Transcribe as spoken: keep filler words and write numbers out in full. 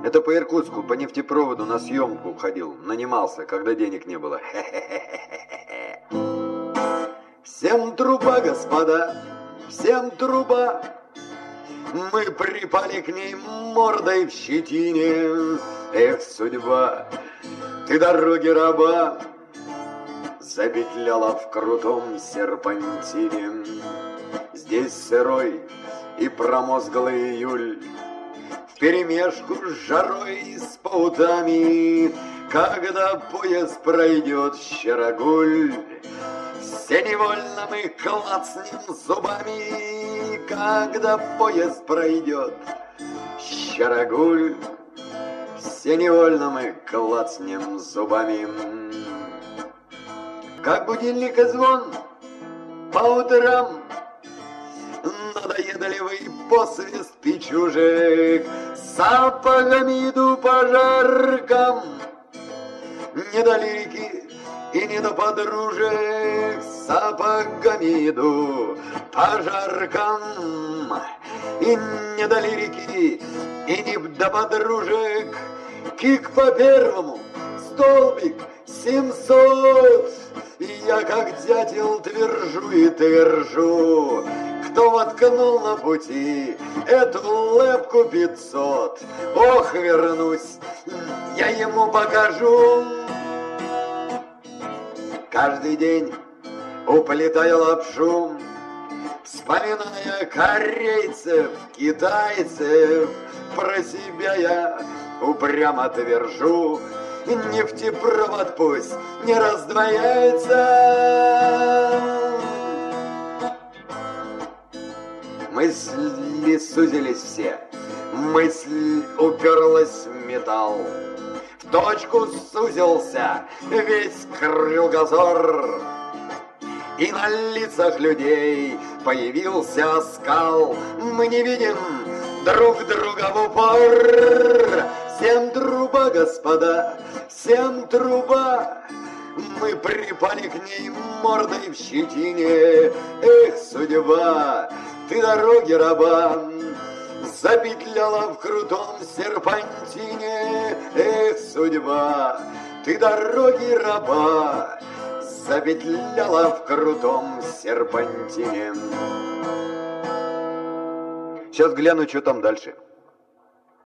Это по Иркутску, по нефтепроводу на съемку ходил. Нанимался, когда денег не было. Всем труба, господа, всем труба. Мы припали к ней мордой в щетине. Эх, судьба, ты дороги раба запетляла в крутом серпантине. Здесь сырой и промозглый июль вперемешку с жарой и с паутами. Когда поезд пройдет Щерогуль, все невольно мы клацнем зубами. Когда поезд пройдет Щерогуль, все невольно мы клацнем зубами. Как будильник и звон по утрам, надоедливый посвист печужек, сапогами иду по жаркам. Не до лирики и не до подружек, сапогами иду по жаркам. И не до лирики и не до подружек, кик по первому, столбик семьсот. Я как дятел твержу и твержу, кто воткнул на пути эту лепку пятьсот. Ох, вернусь, я ему покажу. Каждый день уплетаю лапшу, вспоминая корейцев, китайцев. Про себя я упрямо твержу, нефтепровод пусть не раздвояется. Мысли сузились все, мысль уперлась в металл. В точку сузился весь кругозор, и на лицах людей появился оскал. Мы не видим друг друга в упор. Всем труба, господа, всем труба. Мы припали к ней мордой в щетине. Эх, судьба, ты дороги раба запетляла в крутом серпантине. Эх, судьба, ты дороги раба запетляла в крутом серпантине. Сейчас гляну, что там дальше.